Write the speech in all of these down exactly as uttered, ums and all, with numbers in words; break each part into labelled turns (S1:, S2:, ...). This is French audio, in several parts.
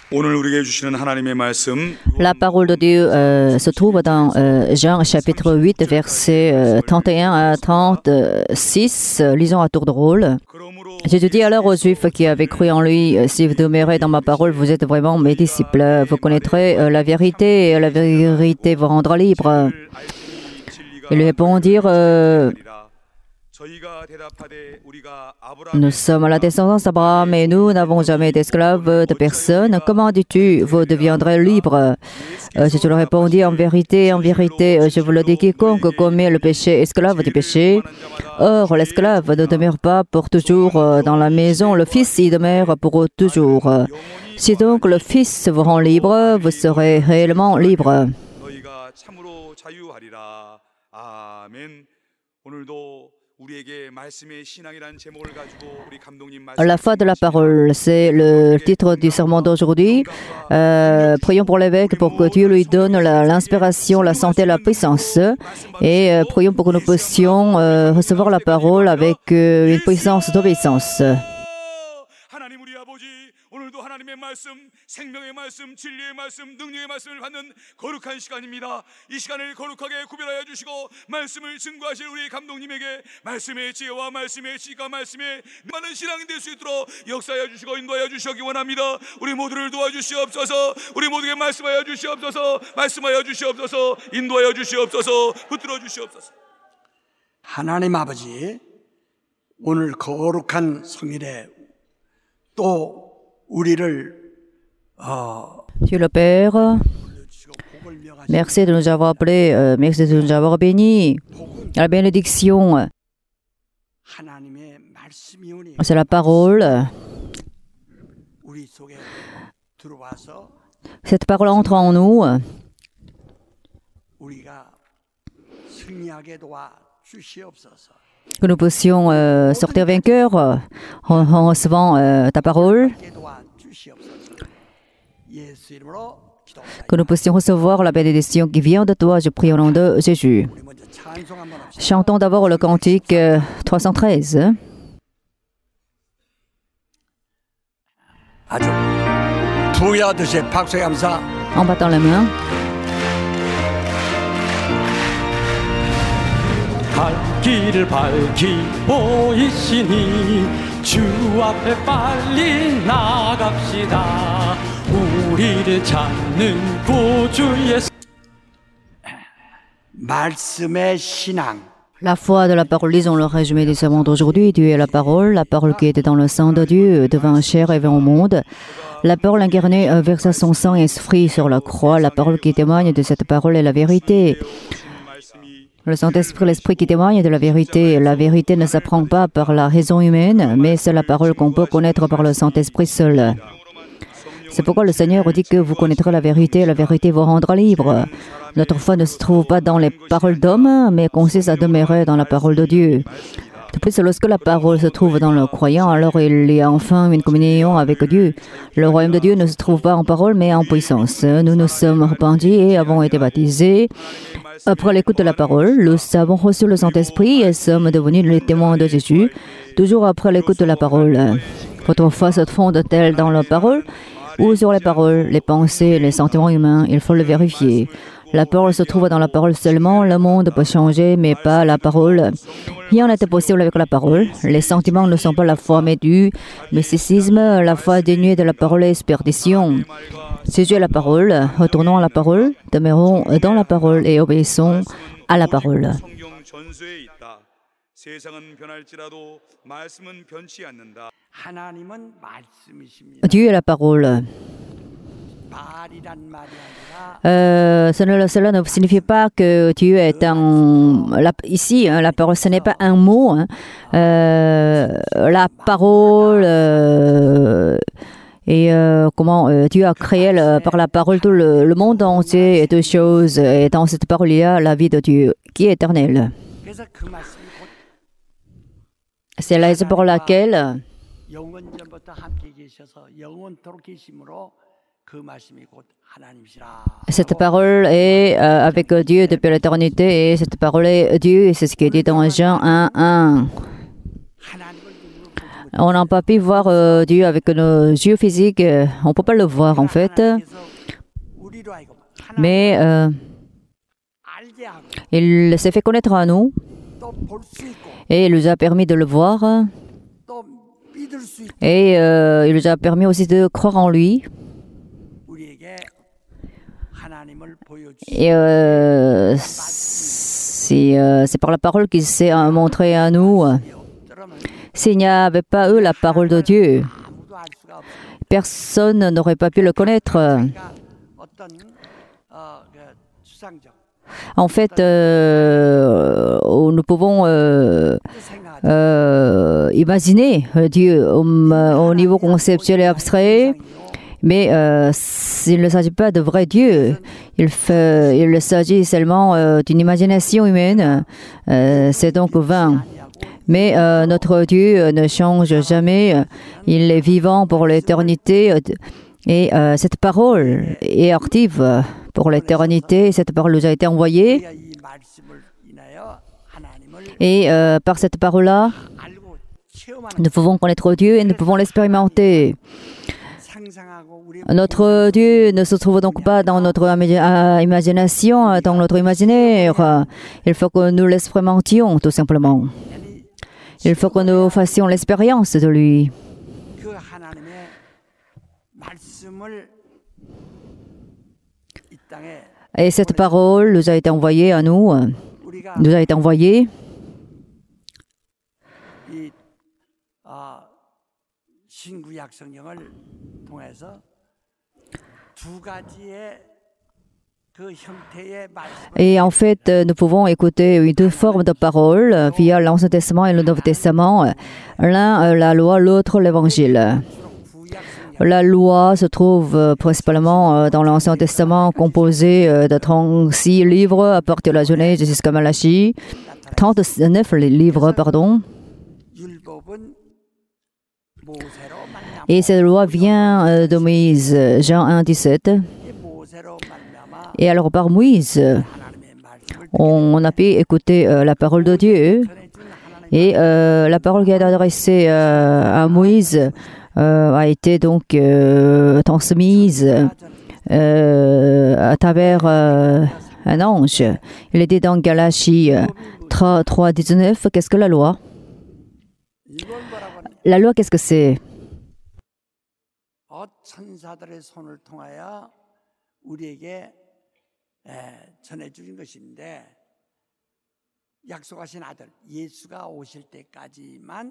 S1: La parole de Dieu euh, se trouve dans euh, Jean chapitre huit, versets euh, trente et un à trente-six. Lisons à tour de rôle. Jésus dit alors aux Juifs qui avaient cru en lui, « Si vous demeurez dans ma parole, vous êtes vraiment mes disciples. Vous connaîtrez euh, la vérité et la vérité vous rendra libre. » Ils lui répondirent, euh, nous sommes la descendance d'Abraham et nous n'avons jamais été esclaves de personne. Comment dis-tu, vous deviendrez libres? euh, Jésus leur répondit, en vérité, en vérité, je vous le dis, quiconque commet le péché, esclave du péché. Or, l'esclave ne demeure pas pour toujours dans la maison, le Fils y demeure pour toujours. Si donc le Fils vous rend libre, vous serez réellement libre. La foi de la parole, c'est le titre du sermon d'aujourd'hui. Euh, prions pour l'évêque pour que Dieu lui donne l'inspiration, la, la santé, la puissance. Et euh, prions pour que nous puissions euh, recevoir la parole avec euh, une puissance d'obéissance.
S2: 하나님의 말씀, 생명의 말씀, 진리의 말씀, 능력의 말씀을 받는 거룩한 시간입니다. 이 시간을 거룩하게 구별하여 주시고 말씀을 증거하실 우리 감독님에게 말씀의 지혜와 말씀의 지가 말씀의 많은 신앙이 될 수 있도록 역사하여 주시고 인도하여 주시기 원합니다. 우리 모두를 도와주시옵소서. 우리 모두에게 말씀하여 주시옵소서. 말씀하여 주시옵소서. 인도하여 주시옵소서. 붙들어 주시옵소서.
S3: 하나님 아버지, 오늘 거룩한 성일에 또 우리를 어,
S1: Dieu le Père, merci de nous avoir appelés, euh, merci de nous avoir bénis. La bénédiction, c'est la parole. Cette parole entre en nous. Que nous puissions euh, sortir vainqueurs euh, en, en recevant euh, ta parole. Que nous puissions recevoir la bénédiction qui vient de toi. Je prie au nom de Jésus. Chantons d'abord le cantique euh, trois cent treize. En battant la main.
S4: 갈 길을 밝히 보이시니 주 앞에 빨리 나갑시다. 우리를 찾는 구주의
S3: 말씀의 신앙.
S1: La foi de la parole, lisons le résumé du sermon d'aujourd'hui. Dieu est la parole, la parole qui était dans le sang de Dieu, devint chair et vint au monde. La parole incarnée versa son sang et esprit sur la croix. La parole qui témoigne de cette parole est la vérité. Le Saint-Esprit, l'Esprit qui témoigne de la vérité. La vérité ne s'apprend pas par la raison humaine, mais c'est la parole qu'on peut connaître par le Saint-Esprit seul. C'est pourquoi le Seigneur dit que vous connaîtrez la vérité, la vérité vous rendra libre. Notre foi ne se trouve pas dans les paroles d'hommes, mais consiste à demeurer dans la parole de Dieu. De plus, lorsque la parole se trouve dans le croyant, alors il y a enfin une communion avec Dieu. Le royaume de Dieu ne se trouve pas en parole, mais en puissance. Nous nous sommes repentis et avons été baptisés. Après l'écoute de la parole, nous avons reçu le Saint-Esprit et sommes devenus les témoins de Jésus. Toujours après l'écoute de la parole. Votre foi se fonde-t-elle dans la parole ou sur les paroles, les pensées, les sentiments humains? Il faut le vérifier. La parole se trouve dans la parole seulement. Le monde peut changer, mais pas la parole. Rien n'était possible avec la parole. Les sentiments ne sont pas la foi, mais du mysticisme. La foi dénuée de la parole est perdition. Jésus est la parole. Retournons à la parole. Demeurons dans la parole et obéissons à la parole. Dieu est la parole. Euh, cela ne signifie pas que Dieu est un... La, ici, hein, la parole, ce n'est pas un mot. Hein. Euh, la parole... Euh, et euh, comment euh, Dieu a créé le, par la parole tout le, le monde entier et toutes choses. Et dans cette parole, il y a la vie de Dieu qui est éternelle. C'est la raison pour laquelle cette parole est euh, avec Dieu depuis l'éternité et cette parole est Dieu, et c'est ce qui est dit dans Jean un un. On n'a pas pu voir euh, Dieu avec nos yeux physiques. euh, On ne peut pas le voir en fait.
S3: 우리로 하여금
S1: Mais euh,
S3: 알게 하고
S1: il s'est fait connaître à nous
S3: 또 볼 수 있고
S1: et il nous a permis de le voir.
S3: 또 믿을 수 있고
S1: Et euh, il nous a permis aussi de croire en lui.
S3: 우리에게 하나님을 보여주시고
S1: Et euh, c'est euh, c'est par la parole qu'il s'est euh, montré à nous.
S3: 없더라면
S1: S'il n'y avait pas eux la parole de Dieu,
S3: 아무도 알 수가 없어요.
S1: personne n'aurait pas pu le connaître.
S3: 그러니까 어떤 어, 그 추상적
S1: En fait, euh, nous pouvons euh,
S3: 생각하지
S1: euh, imaginer Dieu au, au niveau conceptuel et abstrait, mais euh, il ne s'agit pas de vrai Dieu. Il, fait, il s'agit seulement euh, d'une imagination humaine. Euh, c'est donc vain. Mais euh, notre Dieu ne change jamais. Il est vivant pour l'éternité. Et euh, cette parole est active pour l'éternité. Cette parole nous a été envoyée.
S3: 우리가 이 말씀을 인하여 하나님을
S1: Et euh, par cette parole-là,
S3: 알고 체험하는
S1: nous pouvons connaître Dieu et nous pouvons l'expérimenter.
S3: 상상하고 우리
S1: Notre Dieu ne se trouve donc pas dans notre imagi- imagination, dans notre imaginaire. Il faut que nous l'expérimentions, tout simplement. Il faut que nous fassions l'expérience de lui.
S3: 그 하나님의 말씀을 이 땅에
S1: Et cette parole nous a été envoyée à nous,
S3: 우리가
S1: nous a été envoyée.
S3: 이 어, 신구약 성경을 통해서 두 가지의 그 형태의 말씀을
S1: Et en fait, nous pouvons écouter deux formes de paroles via l'Ancien Testament et le Nouveau Testament. L'un, la loi, l'autre, l'évangile.
S3: 구약 성경
S1: La loi se trouve euh, principalement euh, dans l'Ancien Testament, composé euh, de trente-six livres à partir de la Genèse jusqu'à Malachie. trente-neuf livres, pardon.
S3: 율법은 모세로 말미암아
S1: Et cette loi vient euh, de Moïse, Jean un, dix-sept.
S3: 이 모세로 말미암아
S1: Et alors par Moïse,
S3: 하나님의 말씀을
S1: on, on a pu écouter euh, la parole de Dieu.
S3: 전해준 하나님
S1: Et euh, la parole qui est adressée euh, à Moïse euh, a été donc euh, transmise euh, à travers euh, un ange. Il était dans Galatie euh, trois, dix-neuf. Qu'est-ce que la loi?
S3: 이걸 뭐라고 하냐?
S1: La loi, qu'est-ce que c'est?
S3: 어, 천사들의 손을 통하여 우리에게 에, 전해주신 것인데 약속하신 아들 예수가 오실 때까지만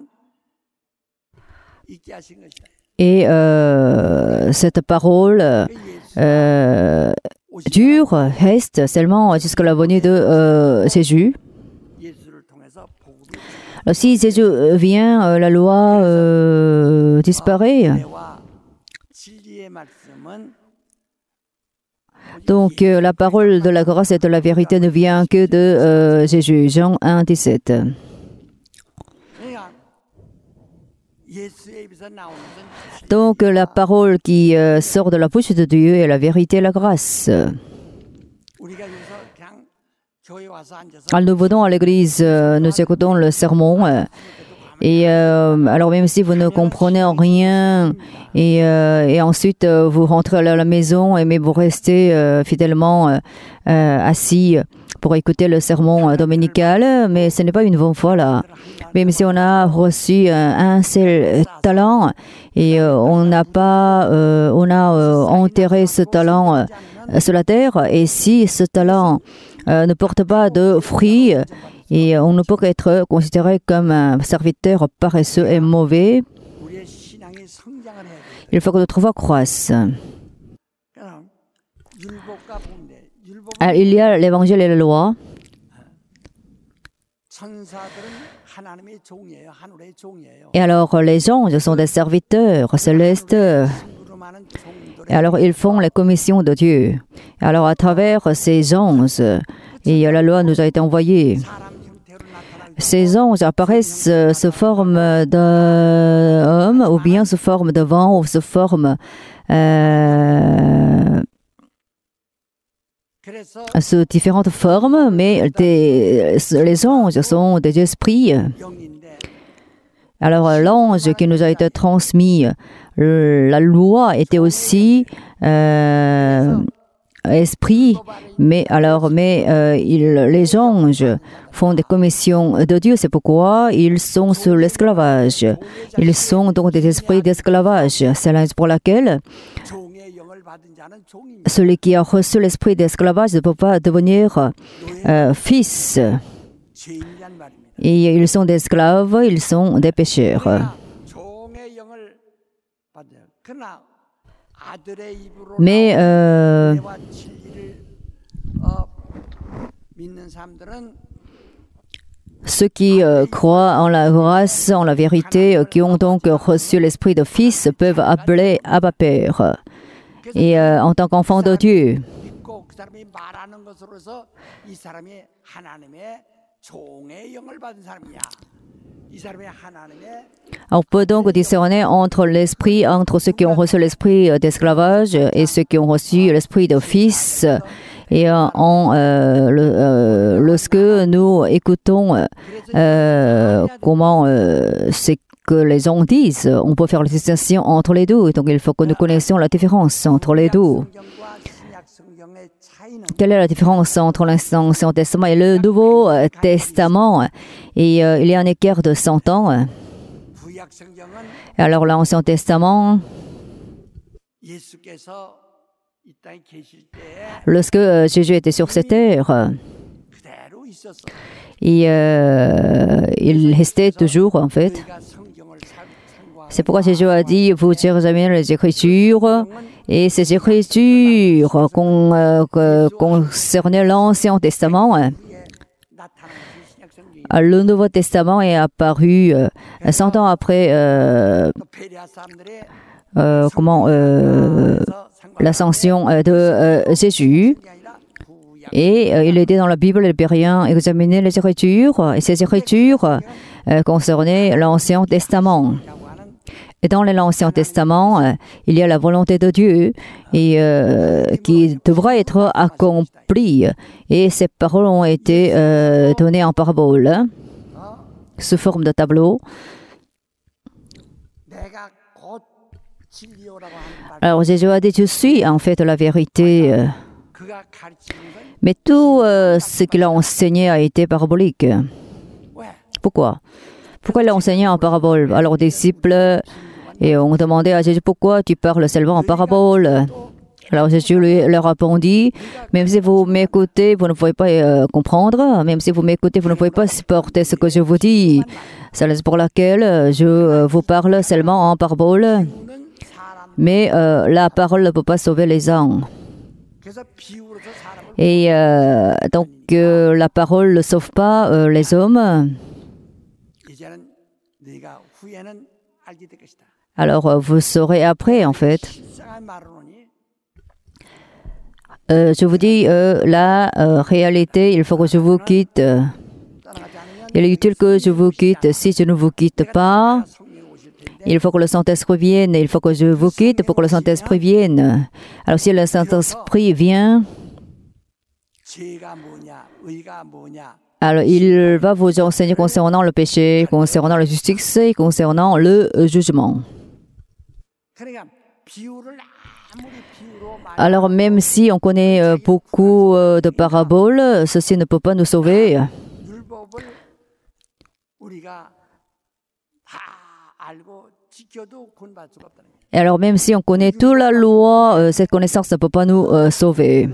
S3: 있게 하신 것이다.
S1: Et euh, cette parole
S3: 그 예수
S1: euh,
S3: 오실
S1: dure, reste seulement jusqu'à la venue de euh, Jésus.
S3: 예수를 통해서 복음이
S1: Alors, si Jésus vient, euh, la loi euh, disparaît.
S3: 은혜와 진리의 말씀은
S1: Donc, euh, la parole de la grâce et de la vérité ne vient que de euh, Jésus. Jean un, dix-sept.
S3: 그러니까 예수의 입에서 나오는 것은
S1: Donc, euh, la parole qui euh, sort de la bouche de Dieu est la vérité et la grâce.
S3: 우리가 여기서 그냥 교회 와서 앉아서
S1: Quand nous venons à l'église, euh, nous écoutons le sermon. euh, et euh, alors, même si vous ne comprenez rien, et, euh, et ensuite euh, vous rentrez à la maison, et mais vous restez euh, fidèlement euh, euh, assis pour écouter le sermon euh, dominical, mais ce n'est pas une bonne fois là. Même si on a reçu euh, un seul talent et euh, on n'a pas, euh, on a euh, enterré ce talent euh, sur la terre, et si ce talent euh, ne porte pas de fruits, et on ne peut qu'être considéré comme un serviteur paresseux et mauvais,
S3: 우리의 신앙이 성장을 해야 돼.
S1: il faut que notre foi croisse.
S3: 그냥 율법과 본대. 율법은
S1: Alors, il y a l'évangile et la loi.
S3: 천사들은 하나님의 종이에요. 하늘의 종이에요.
S1: Et alors, les anges sont des serviteurs célestes.
S3: 심부름하는 종들의
S1: Et alors, ils font les commissions de Dieu. Et alors, à travers ces anges, et la loi nous a été envoyée.
S3: 사람 형태로 나타나기
S1: Ces anges apparaissent euh, sous forme d'homme, ou bien sous forme de vent, ou sous forme euh,
S3: 그래서
S1: sous différentes formes, mais des- les anges sont des esprits.
S3: 영인데
S1: Alors l'ange qui nous a été transmis, la loi était aussi euh, esprit, mais alors mais euh, il, les anges font des commissions de Dieu, c'est pourquoi ils sont sous l'esclavage. Ils sont donc des esprits d'esclavage. C'est la raison pour laquelle celui qui a reçu l'esprit d'esclavage ne peut pas devenir euh, fils. Et ils sont des esclaves, ils sont des pécheurs. Mais euh, ceux qui euh, croient en la grâce, en la vérité, euh, qui ont donc reçu l'esprit de fils, peuvent appeler Abba Père. Et euh, en tant qu'enfant de Dieu. On peut donc discerner entre l'esprit, entre ceux qui ont reçu l'esprit d'esclavage et ceux qui ont reçu l'esprit de fils. Et euh, en, euh, le, euh, lorsque nous écoutons euh, comment euh, c'est que les gens disent, on peut faire la distinction entre les deux. Donc il faut que nous connaissions la différence entre les deux. Quelle est la différence entre l'Ancien Testament et le Nouveau Testament? Et euh, il y a un écart de cent ans. Alors l'Ancien Testament, lorsque euh, Jésus était sur cette terre, et, euh, il restait toujours en fait. C'est pourquoi Jésus a dit, vous examinez les Écritures, et ces Écritures con, euh, concernaient l'Ancien Testament. Le Nouveau Testament est apparu euh, cent ans après euh, euh, comment euh, l'ascension de euh, Jésus. Et euh, il était dans la Bible, il peut rien examiner les Écritures, et ces Écritures euh, concernaient l'Ancien Testament. Et dans l'Ancien Testament, euh, il y a la volonté de Dieu et, euh, qui devra être accomplie. Et ces paroles ont été euh, données en parabole, hein, sous forme de tableau. Alors Jésus a dit, je suis en fait la vérité. Euh, mais tout euh, ce qu'il a enseigné a été parabolique. Pourquoi? Pourquoi il a enseigné en parabole? Alors les disciples, et on demandait à Jésus, pourquoi tu parles seulement en parabole? Alors Jésus lui, leur répondit, même si vous m'écoutez, vous ne pouvez pas euh, comprendre. Même si vous m'écoutez, vous ne pouvez pas supporter ce que je vous dis. C'est la raison pour laquelle je euh, vous parle seulement en parabole. Mais euh, la parole ne peut pas sauver les âmes. Et euh, donc euh, la parole ne sauve pas euh, les hommes. Alors vous saurez après en fait. Euh, je vous dis euh, la euh, réalité, il faut que je vous quitte. Il est utile que je vous quitte. Si je ne vous quitte pas, il faut que le Saint-Esprit vienne. Il faut que je vous quitte pour que le Saint-Esprit vienne. Alors si le Saint-Esprit vient, alors il va vous enseigner concernant le péché, concernant la justice et concernant le jugement. Alors même si on connaît beaucoup de paraboles, ceci ne peut pas nous sauver. Et alors même si on connaît toute la loi, cette connaissance ne peut pas nous euh, sauver.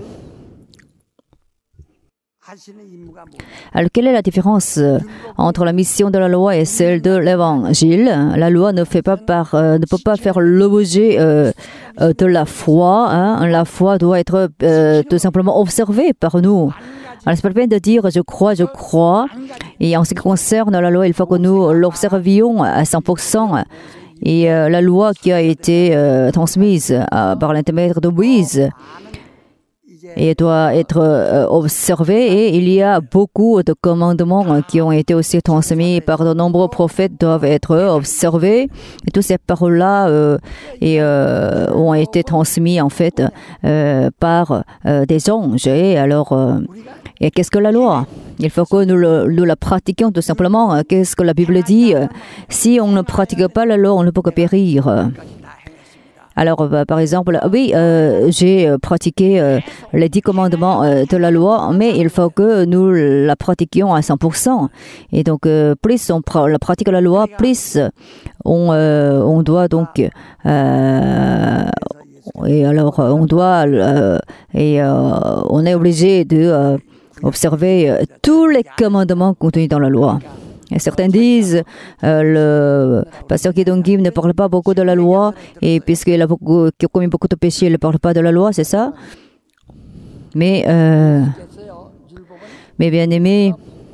S1: Alors, quelle est la différence entre la mission de la loi et celle de l'Évangile? La loi ne, fait pas par, euh, ne peut pas faire l'objet euh, euh, de la foi. Hein. La foi doit être euh, tout simplement observée par nous. Alors, c'est pas la peine de dire « je crois, je crois ». Et en ce qui concerne la loi, il faut que nous l'observions à cent pour cent. Et euh, la loi qui a été euh, transmise euh, par l'intermédiaire de Moïse, et doit être euh, observé, et il y a beaucoup de commandements qui ont été aussi transmis par de nombreux prophètes doivent être observés, et toutes ces paroles-là euh, et, euh, ont été transmises en fait euh, par euh, des anges. Et alors euh, Et qu'est-ce que la loi? Il faut que nous, le, nous la pratiquions tout simplement. Qu'est-ce que la Bible dit? Si on ne pratique pas la loi, on ne peut que périr. Alors, bah, par exemple, oui, euh, j'ai pratiqué euh, les dix commandements euh, de la loi, mais il faut que nous la pratiquions à cent pour cent. Et donc, euh, plus on pra la pratique la loi, plus on, euh, on doit donc... Euh, et alors, on doit... Euh, et euh, on est obligé de euh, observer euh, tous les commandements contenus dans la loi. Et certains disent euh, le pasteur Gideon Kim ne parle pas beaucoup de la loi et puisqu'il a, beaucoup, il a commis beaucoup de péchés, il ne parle pas de la loi, c'est ça? Mais, euh, mais bien aimé,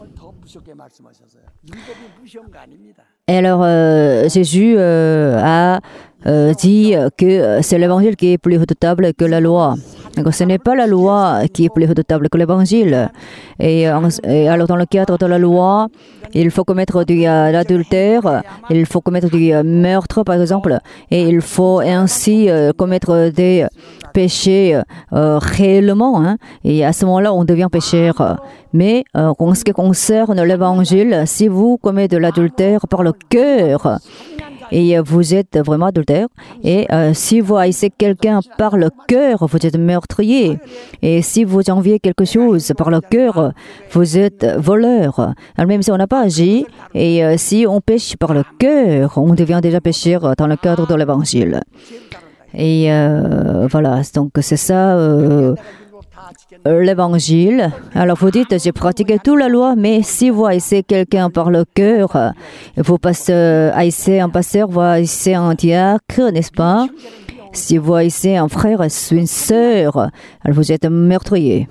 S1: et alors euh, Jésus euh, a euh, dit que c'est l'évangile qui est plus redoutable que la loi. Donc, ce n'est pas la loi qui est plus redoutable que l'évangile. Et, et alors, dans le cadre de la loi, il faut commettre de l'adultère, il faut commettre du meurtre, par exemple, et il faut ainsi euh, commettre des péchés euh, réellement. Hein, et à ce moment-là, on devient pécheur. Mais euh, en ce qui concerne l'évangile, si vous commettez de l'adultère par le cœur, et vous êtes vraiment adultère. Et euh, si vous haïssez quelqu'un par le cœur, vous êtes meurtrier. Et si vous enviez quelque chose par le cœur, vous êtes voleur. Alors même si on n'a pas agi, et euh, si on pêche par le cœur, on devient déjà pécheur dans le cadre de l'évangile. Et euh, voilà, donc c'est ça... Euh, l'évangile. Alors vous dites, j'ai pratiqué toute la loi, mais si vous haïssez quelqu'un par le cœur, vous passez, haïssez un pasteur, vous haïssez un diacre, n'est-ce pas? Si vous haïssez un frère, une sœur, alors vous êtes meurtrier.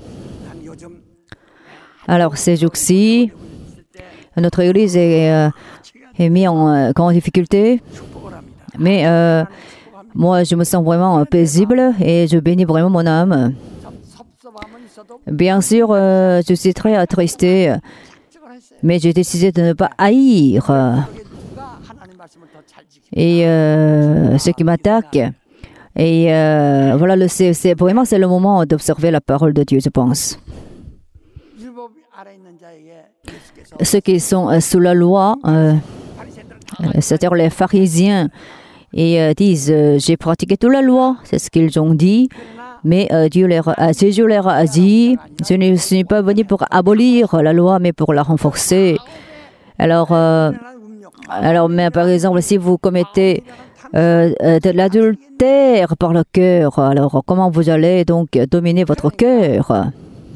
S1: Alors ces jours-ci, notre église est, euh, est mise en euh, grande difficulté, mais euh, moi je me sens vraiment paisible et je bénis vraiment mon âme. Bien sûr, euh, je suis très attristé, mais j'ai décidé de ne pas haïr. Et euh, ce qui m'attaque, et euh, voilà, c'est vraiment c'est le moment d'observer la parole de Dieu, je pense. Ceux qui sont euh, sous la loi, euh, c'est-à-dire les pharisiens, et euh, disent euh, j'ai pratiqué toute la loi, c'est ce qu'ils ont dit. Mais euh, Dieu leur a, Jésus leur a dit, je ne suis pas venu pour abolir la loi, mais pour la renforcer. Alors, euh, alors mais par exemple, si vous commettez euh, de l'adultère par le cœur, alors comment vous allez donc dominer votre cœur?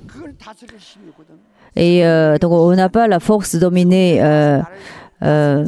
S1: Et euh, donc, on n'a pas la force de dominer euh, euh,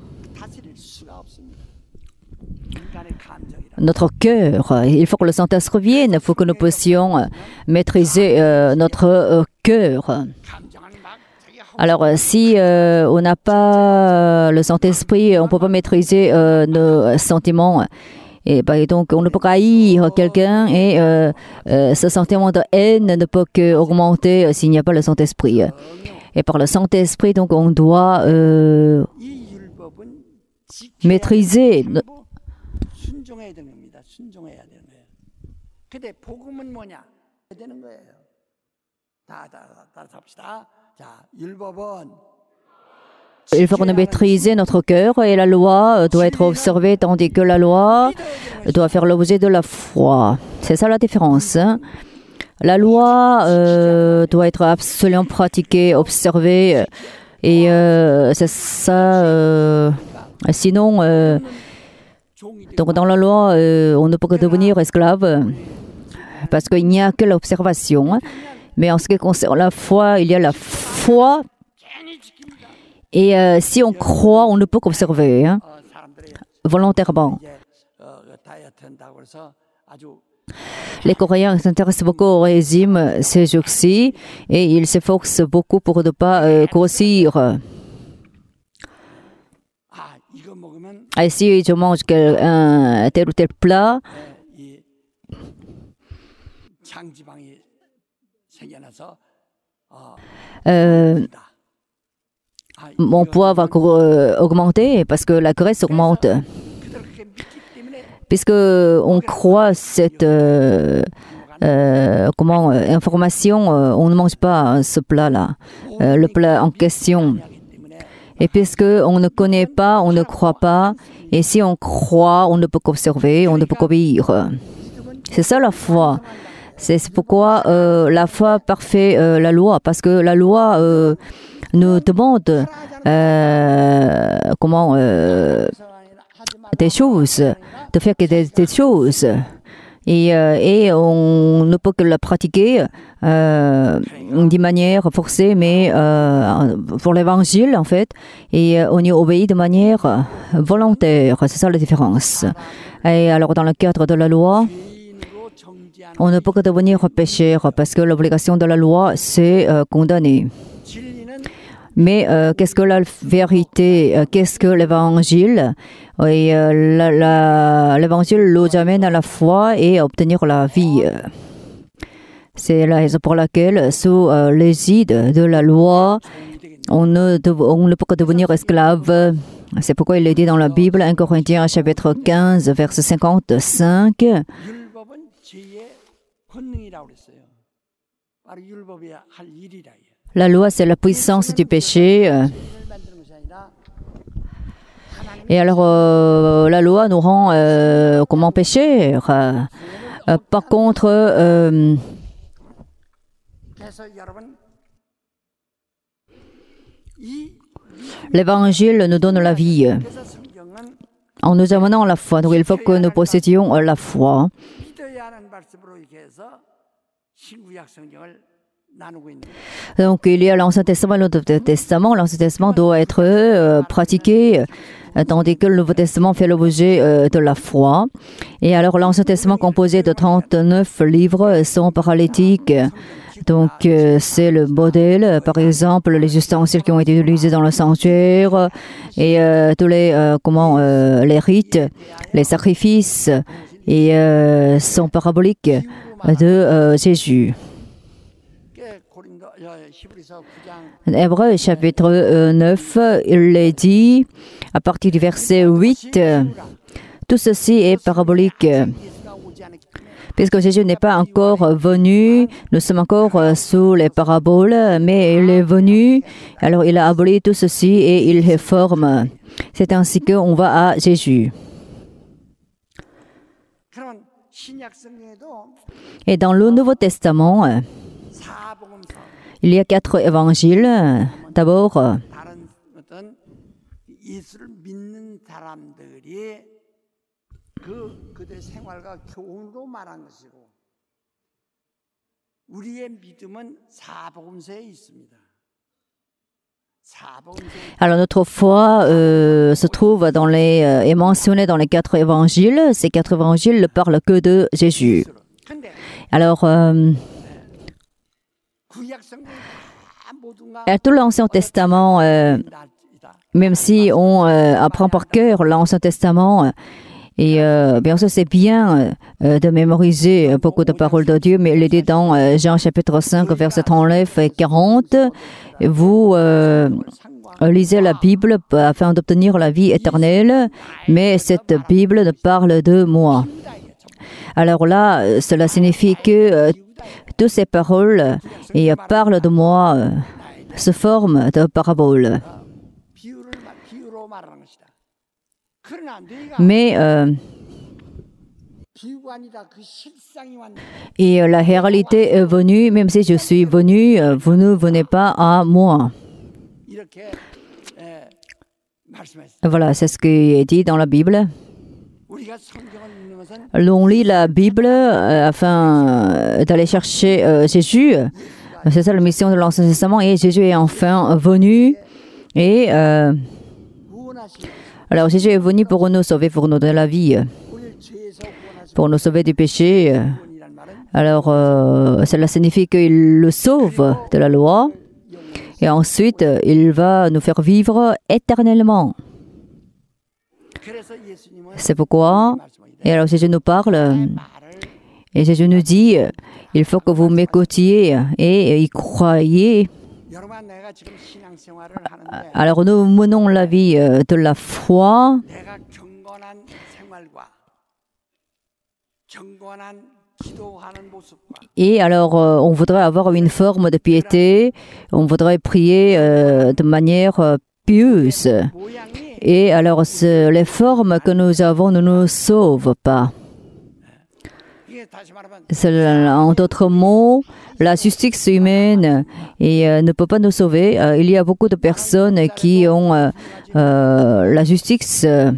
S1: notre cœur. Il faut que le Saint-Esprit vienne, il faut que nous puissions maîtriser euh, notre euh, cœur. Alors, si euh, on n'a pas le Saint-Esprit, on ne peut pas maîtriser euh, nos sentiments. Et bah, donc, on ne peut pas haïr quelqu'un et euh, euh, ce sentiment de haine ne peut qu'augmenter euh, s'il n'y a pas le Saint-Esprit. Et par le Saint-Esprit, donc, on doit euh, maîtriser. Il faut qu'on maîtrise notre cœur et la loi doit être observée tandis que la loi doit faire l'objet de la foi. C'est ça la différence. Hein? La loi euh, doit être absolument pratiquée, observée et euh, c'est ça. Euh, sinon, euh, donc dans la loi, euh, on ne peut que devenir esclave parce qu'il n'y a que l'observation. Mais en ce qui concerne la foi, il y a la foi. Et euh, si on croit, on ne peut qu'observer, hein, volontairement. Les Coréens s'intéressent beaucoup au régime ces jours-ci et ils s'efforcent beaucoup pour ne pas euh, grossir. Et si je mange quel, un tel ou tel plat, euh, mon poids va augmenter parce que la graisse augmente. Puisque on croit cette, euh, euh, comment euh, information, euh, on ne mange pas ce plat-là, euh, le plat en question. Et puisque on ne connaît pas, on ne croit pas. Et si on croit, on ne peut qu'observer, on ne peut qu'obéir. C'est ça la foi. C'est pourquoi euh, la foi parfait euh, la loi, parce que la loi euh, nous demande euh, comment euh, des choses, de faire des, des choses. Et, euh, et on ne peut que la pratiquer euh, d'une manière forcée, mais euh, pour l'évangile, en fait, et on y obéit de manière volontaire. C'est ça la différence. Et alors, dans le cadre de la loi, on ne peut que devenir pécheur, parce que l'obligation de la loi, c'est euh, condamner. Mais euh, qu'est-ce que la vérité? euh, Qu'est-ce que l'évangile? Et euh, la, la, l'évangile nous amène à la foi et à obtenir la vie. C'est la raison pour laquelle, sous euh, l'égide de la loi, on ne, dev, on ne peut que devenir esclave. C'est pourquoi il est dit dans la Bible, un Corinthiens chapitre quinze, verset cinquante-cinq.
S3: 율법은 죄의 권능이라고 그랬어요. 바로 율법이 할 일이라.
S1: La loi, c'est la puissance du péché. Et alors, euh, la loi nous rend euh, comment pécheurs. Euh, euh, par contre, euh, l'évangile nous donne la vie en nous amenant la foi. Donc, il faut que nous possédions la foi. Donc, il y a l'Ancien Testament et le Nouveau Testament. L'Ancien Testament doit être euh, pratiqué, euh, tandis que le Nouveau Testament fait l'objet euh, de la foi. Et alors, l'Ancien Testament, composé de trente-neuf livres, sont paralytiques. Donc, euh, c'est le modèle, par exemple, les ustensiles qui ont été utilisés dans le sanctuaire et euh, tous les, euh, comment, euh, les rites, les sacrifices, et euh, sont paraboliques de euh, Jésus. Hébreux chapitre neuf, il est dit, à partir du verset huit, tout ceci est parabolique. Puisque Jésus n'est pas encore venu, nous sommes encore sous les paraboles, mais il est venu, alors il a aboli tout ceci et il réforme. C'est ainsi qu'on va à Jésus. Et dans le Nouveau Testament, il y a quatre évangiles. D'abord, alors notre foi euh, se trouve dans les, euh, est mentionnée dans les quatre évangiles. Ces quatre évangiles ne parlent que de Jésus. Alors, euh, à tout l'Ancien Testament, euh, même si on euh, apprend par cœur l'Ancien Testament, et euh, bien sûr c'est bien euh, de mémoriser beaucoup de paroles de Dieu, mais il est dit dans euh, Jean chapitre cinq, versets trente-neuf et quarante, vous euh, lisez la Bible afin d'obtenir la vie éternelle, mais cette Bible ne parle de moi. Alors là, cela signifie que euh, toutes ces paroles et parlent de moi euh, sous forme de paraboles. Mais euh, et la réalité est venue, même si je suis venu, vous ne venez pas à moi. Voilà, c'est ce qui est dit dans la Bible. On lit la Bible euh, afin d'aller chercher euh, Jésus. C'est ça la mission de l'Ancien Testament. Et Jésus est enfin venu. Et euh, alors Jésus est venu pour nous sauver, pour nous donner la vie, pour nous sauver du péché. Alors euh, cela signifie qu'il le sauve de la loi. Et ensuite, il va nous faire vivre éternellement. C'est pourquoi, et alors Jésus nous parle, et Jésus nous dit, il faut que vous m'écoutiez et y croyez. Alors nous menons la vie de la foi Et alors, euh, on voudrait avoir une forme de piété, on voudrait prier euh, de manière euh, pieuse. Et alors, ce- les formes que nous avons ne nous sauvent pas. C'est- En d'autres mots, la justice humaine et, euh, ne peut pas nous sauver. Euh, il y a beaucoup de personnes qui ont euh, euh, la justice, euh,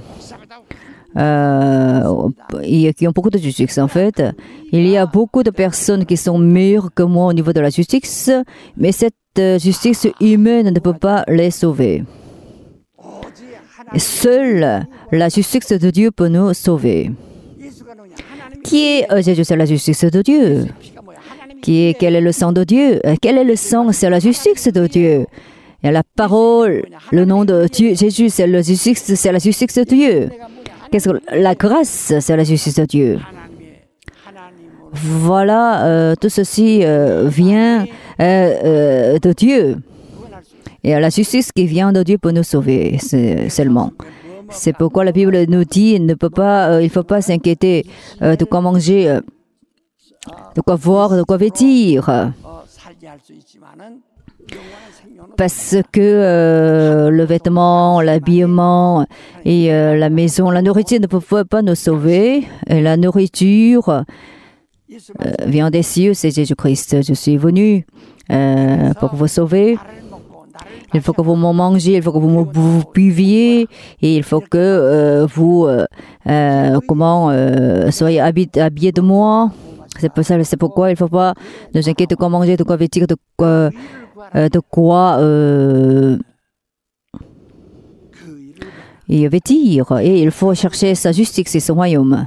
S1: euh, et qui ont beaucoup de justice en fait. Il y a beaucoup de personnes qui sont meilleures que moi au niveau de la justice, mais cette euh, justice humaine ne peut pas les sauver. Seule la justice de Dieu peut nous sauver. Qui est euh, Jésus? C'est la justice de Dieu. Qui est, quel est le sang de Dieu? Euh, Quel est le sang? C'est la justice de Dieu. Et la parole, le nom de Dieu, Jésus, c'est la justice, c'est la justice de Dieu. Qu'est-ce que la grâce? C'est la justice de Dieu. Voilà, euh, tout ceci euh, vient euh, euh, de Dieu. Et la justice qui vient de Dieu peut nous sauver c'est- seulement. C'est pourquoi la Bible nous dit il ne peut pas, euh, il ne faut pas s'inquiéter euh, de quoi manger, euh, de quoi voir, de quoi vêtir.
S3: 어, 살게 할 수 있지만은 영원한 생명은
S1: Parce que euh, le vêtement, l'habillement et euh, la maison, la nourriture ne peuvent pas nous sauver. Et la nourriture
S3: 예수
S1: euh, vient des cieux, c'est Jésus-Christ. Je suis venu euh, pour vous sauver.
S3: 나를 먹고 나를
S1: Il faut que vous me mangiez, il faut que vous me vous buviez et il faut que euh, vous euh, euh, comment euh, soyez habi- habillés de moi. C'est pour ça, c'est pourquoi il ne faut pas nous inquiéter de quoi manger, de quoi vêtir, de quoi, euh, de quoi euh,
S3: 그 일을
S1: et vêtir. Et il faut chercher sa justice et son royaume.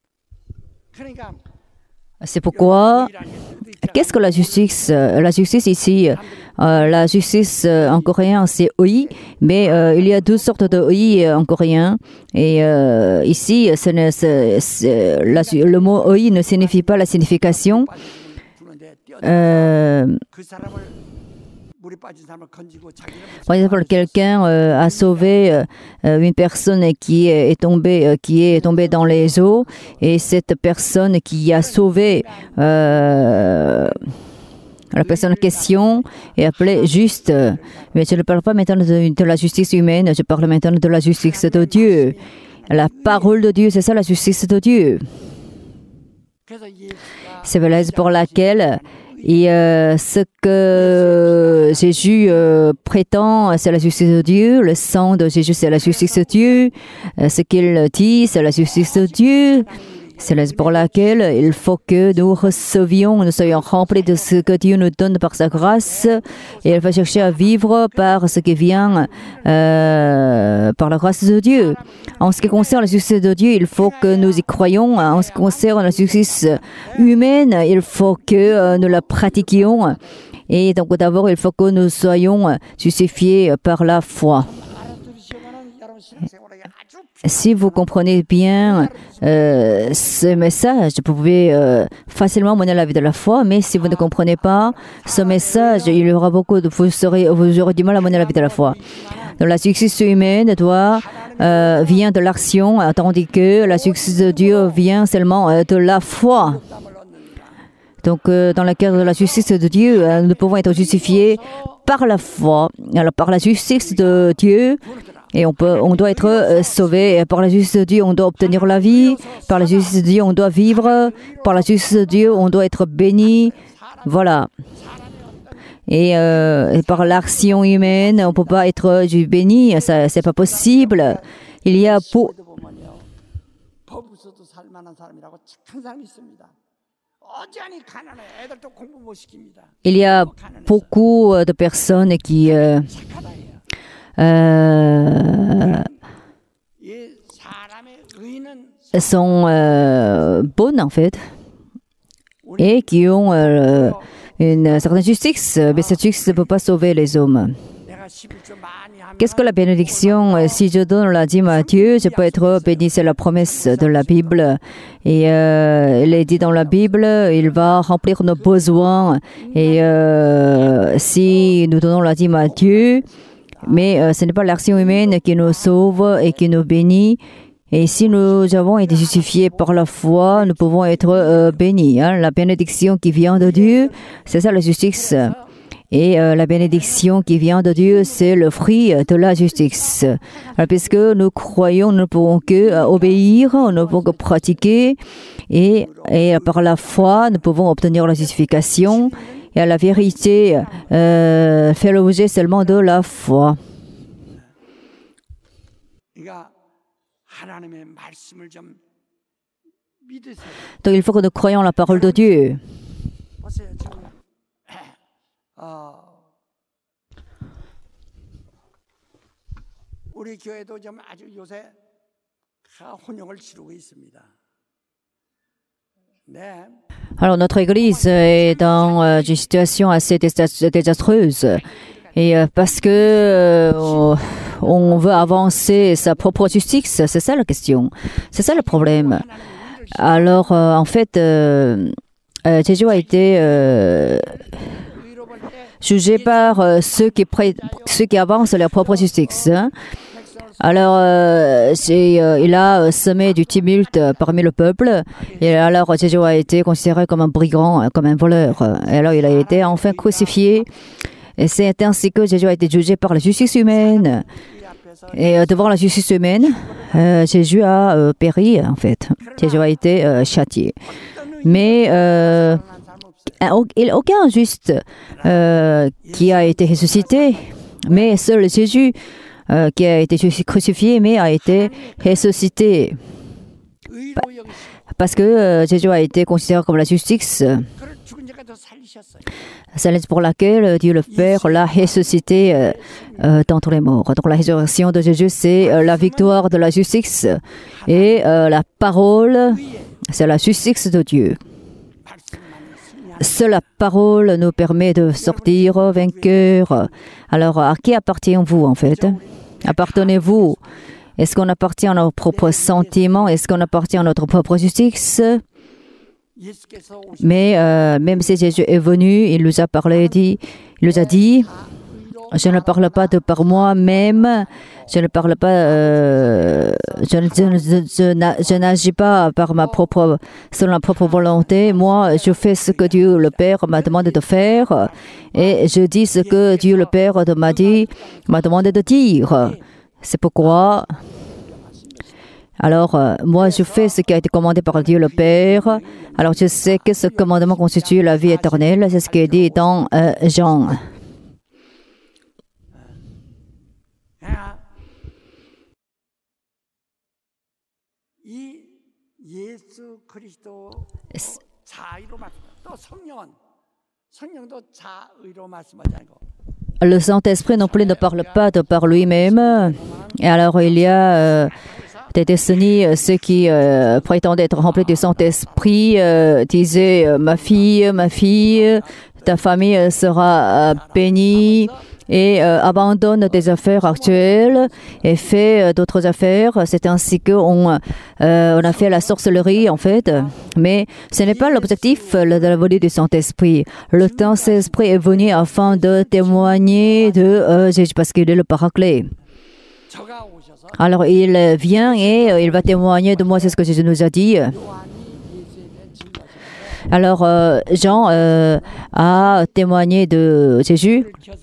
S3: 그러니까
S1: C'est pourquoi, qu'est-ce que la justice? Euh, La justice ici, euh, la justice euh, en coréen c'est oi, mais euh, il y a deux sortes de oi en coréen. Et euh, ici, ce n'est- c'est- c'est- la- le mot oi ne signifie pas la signification.
S3: 부는데 뛰어
S1: Euh,
S3: 그 사람을 물에 빠진 사람을 건지고 자기는
S1: Par exemple, quelqu'un euh, a sauvé euh, euh, une personne qui est, est tombée, euh, qui est tombée dans les eaux, et cette personne qui a sauvé euh, la personne en question est appelée juste. Mais je ne parle pas maintenant de, de la justice humaine, je parle maintenant de la justice de Dieu. La parole de Dieu, c'est ça la justice de Dieu.
S3: 그래서 예수가
S1: C'est la raison pour laquelle et euh, ce que Jésus euh, prétend, c'est la justice de Dieu. Le sang de Jésus, c'est la justice de Dieu. Euh, ce qu'il dit, c'est la justice de Dieu. C'est la raison pour laquelle il faut que nous recevions, nous soyons remplis de ce que Dieu nous donne par sa grâce. Et il faut chercher à vivre par ce qui vient euh, par la grâce de Dieu. En ce qui concerne la justice de Dieu, il faut que nous y croyions. En ce qui concerne la justice humaine, il faut que euh, nous la pratiquions. Et donc d'abord, il faut que nous soyons justifiés par la foi.
S3: 알아들으시면은 여러분 신앙생활에 아주
S1: Si vous comprenez bien euh, ce message, vous pouvez euh, facilement mener la vie de la foi, mais si vous ne comprenez pas ce message, il y aura beaucoup de, vous, serez, vous aurez du mal à mener la vie de la foi. Donc, la justice humaine doit, euh, vient de l'action, tandis que la justice de Dieu vient seulement euh, de la foi. Donc, euh, dans le cadre de la justice de Dieu, euh, nous pouvons être justifiés par la foi, alors par la justice de Dieu. Et on, peut, on doit être euh, sauvé. Et par la justice de Dieu, on doit obtenir la vie. Par la justice de Dieu, on doit vivre. Par la justice de Dieu, on doit être béni. Voilà. Et, euh, et par l'action humaine, on ne peut pas être béni. Ça, c'est pas possible. Il y a pour,
S3: 보면요 법 없어도 살 만한 사람이라고 착한 사람이 있습니다. 어지간히 가난해 애들도 공부 못 시킵니다.
S1: il y a beaucoup de personnes qui euh,
S3: 착하다예요.
S1: euh,
S3: 이 사람의 의는
S1: sont euh, bonnes en fait et qui ont euh, une certaine justice, mais cette justice ne peut pas sauver les hommes.
S3: 내가 십일 조 많이 하면
S1: Qu'est-ce que la bénédiction? Euh, Si je donne la dîme à Dieu, je peux être béni. C'est la promesse de la Bible. Et euh, il est dit dans la Bible, il va remplir nos besoins. Et euh, si nous donnons la dîme à Dieu, mais euh, ce n'est pas l'action humaine qui nous sauve et qui nous bénit, Et si nous avons été justifiés par la foi, nous pouvons être euh, bénis. Hein. La bénédiction qui vient de Dieu, c'est ça la justice. Et euh, la bénédiction qui vient de Dieu, c'est le fruit de la justice. Alors, puisque nous croyons, nous ne pouvons que euh, obéir, nous ne pouvons que pratiquer. Et, et par la foi, nous pouvons obtenir la justification. Et la vérité euh, fait l'objet seulement de la foi. Donc il faut que nous croyions la parole de Dieu. Alors notre Église est dans euh, une situation assez désastreuse. Et euh, parce que euh, on veut avancer sa propre justice, c'est ça la question. C'est ça le problème. Alors, euh, en fait, euh, euh, Jésus a été euh, jugé par euh, ceux, qui pré- ceux qui avancent leur propre justice. Hein. Alors, euh, c'est, euh, il a semé du tumulte parmi le peuple. Et alors, Jésus a été considéré comme un brigand, comme un voleur. Et alors, il a été enfin crucifié. Et c'est ainsi que Jésus a été jugé par la justice humaine. Et euh, devant la justice humaine, euh, Jésus a euh, péri, en fait. Jésus a été euh, châtié. Mais euh, il n'y a aucun juste euh, qui a été ressuscité, mais seul Jésus euh, qui a été crucifié, mais a été ressuscité. Parce que euh, Jésus a été considéré comme la justice. C'est pour laquelle Dieu le Père l'a ressuscité euh, euh, d'entre les morts. Donc la résurrection de Jésus, c'est euh, la victoire de la justice. Et euh, la parole, c'est la justice de Dieu. Seule la parole nous permet de sortir vainqueurs. Alors, à qui appartient-vous en fait? Appartenez-vous? Est-ce qu'on appartient à nos propres sentiments? Est-ce qu'on appartient à notre propre justice? Mais euh, même si Jésus est venu, il nous a parlé, dit, il nous a dit, je ne parle pas de par moi-même, je ne parle pas, euh, je, je, je, je, je n'agis pas par ma propre, selon ma propre volonté. Moi, je fais ce que Dieu le Père m'a demandé de faire, et je dis ce que Dieu le Père m'a dit, m'a demandé de dire. C'est pourquoi. Alors, euh, moi, je fais ce qui a été commandé par Dieu le Père. Alors, je sais que ce commandement constitue la vie éternelle. C'est ce qui est dit dans euh, Jean. Le Saint-Esprit non plus ne parle pas de par lui-même. Et alors, il y a euh, des décennies, ceux qui euh, prétendaient être remplis du Saint-Esprit euh, disaient euh, « Ma fille, ma fille, ta famille sera euh, bénie ». Et euh, abandonne des affaires actuelles et fait euh, d'autres affaires. C'est ainsi qu'on euh, on a fait la sorcellerie, en fait. Mais ce n'est pas l'objectif de la venue du Saint-Esprit. Le Saint-Esprit est venu afin de témoigner de euh, Jésus, parce qu'il est le Paraclet. Alors, il vient et euh, il va témoigner de moi, c'est ce que Jésus nous a dit. Alors, euh, Jean euh, a témoigné de Jésus.